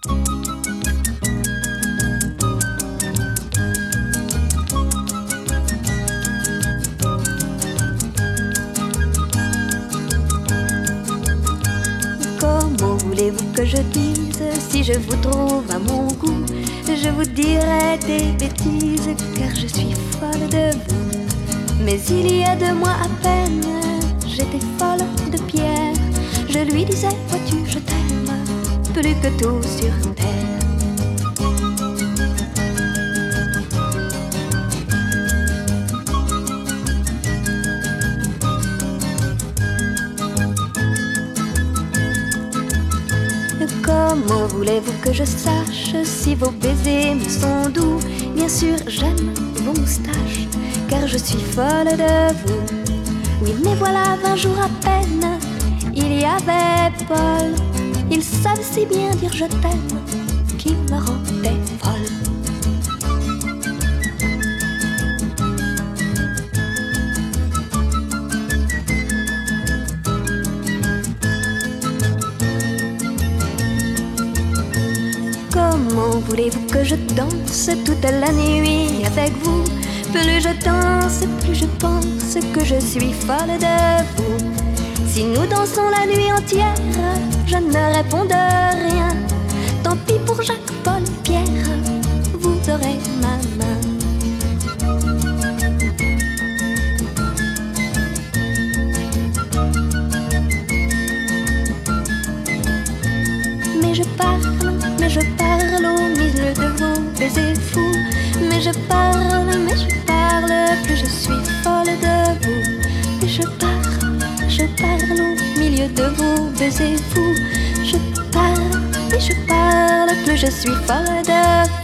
Comment voulez-vous que je dise? Si je vous trouve à mon goût, je vous dirai des bêtises, car je suis folle de vous. Mais il y a 2 mois à peine, j'étais folle de Pierre. Je lui disais, vois-tu, je t'aime, plus que tout sur terre. Comment voulez-vous que je sache si vos baisers me sont doux? Bien sûr, j'aime vos moustaches, car je suis folle de vous. Oui, mais voilà, 20 jours à peine, il y avait Paul. Il savait si bien dire je t'aime, qu'il me rendait folle. Comment voulez-vous que je danse toute la nuit avec vous? Plus je danse, plus je pense que je suis folle de vous. Si nous dansons la nuit entière, je ne réponds de rien. Tant pis pour Jacques, Paul, Pierre, vous aurez ma main. Mais je parle au milieu de vos baisers fous. Mais je parle, plus je suis folle de vous. Mais je parle au milieu de vos baisers fous. Je parle, plus je suis folle de vous.